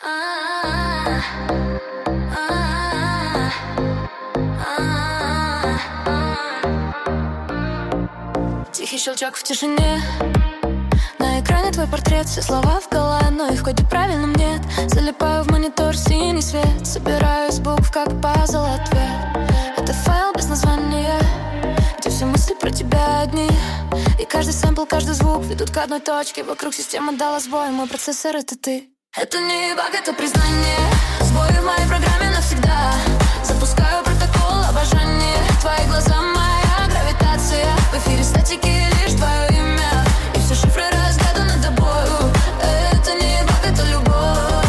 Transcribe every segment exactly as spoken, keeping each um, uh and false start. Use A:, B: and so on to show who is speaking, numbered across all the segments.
A: Тихий щелчок в тишине. На экране твой портрет, все слова в голове, но их в коде правильном нет. Залипаю в монитор, синий свет. Собираю из букв, как пазл, ответ. Это файл без названия, где все мысли про тебя одни. И каждый сэмпл, каждый звук ведут к одной точке. Вокруг система дала сбой, мой процессор — это ты. Это не баг, это признание. Сбои в моей программе навсегда. Запускаю протокол обожания. Твои глаза — моя гравитация. В эфире статики лишь твое имя. И все шифры разгаданы тобою. Это не баг, это любовь.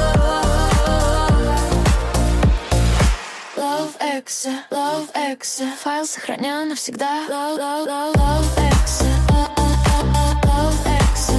A: Love Exe, Love Exe. Файл сохранен навсегда. Love, love, love, love Exe. Love Exe.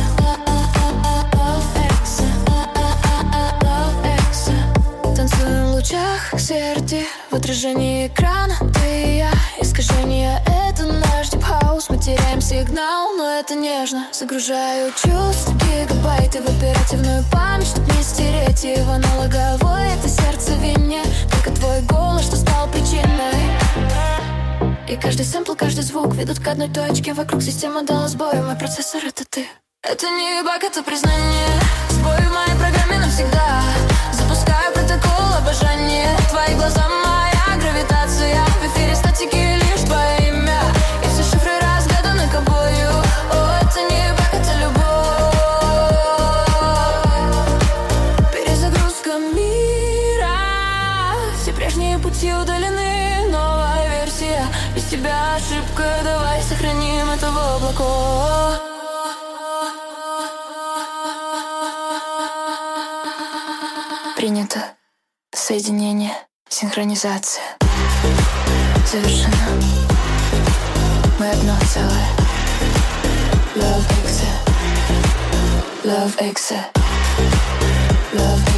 A: Танцуем в лучах смерти, в отражении экрана ты и я. Искажение — это наш дип-хаус. Мы теряем сигнал, но это нежно. Загружаю чувств, гигабайты в оперативную память, чтоб не стереть его аналоговой. Это сердце в вине, только твой голос, что стал причиной. И каждый сэмпл, каждый звук ведут к одной точке. Вокруг система дала сбой, мой процессор — это ты. Это не баг, это признание. Сбой в моей программе навсегда. Запускаю протокол обожания. Твои глаза — моя гравитация. В эфире статики лишь твое имя. И все шифры разгаданы тобою. О, это не баг, это любовь. Перезагрузка мира. Все прежние пути удалены. Новая версия. Без тебя ошибка. Давай сохраним это в облако. Принято. Соединение. Синхронизация. Завершено. Мы одно целое. Love Exe. Love Exe. Love Exe.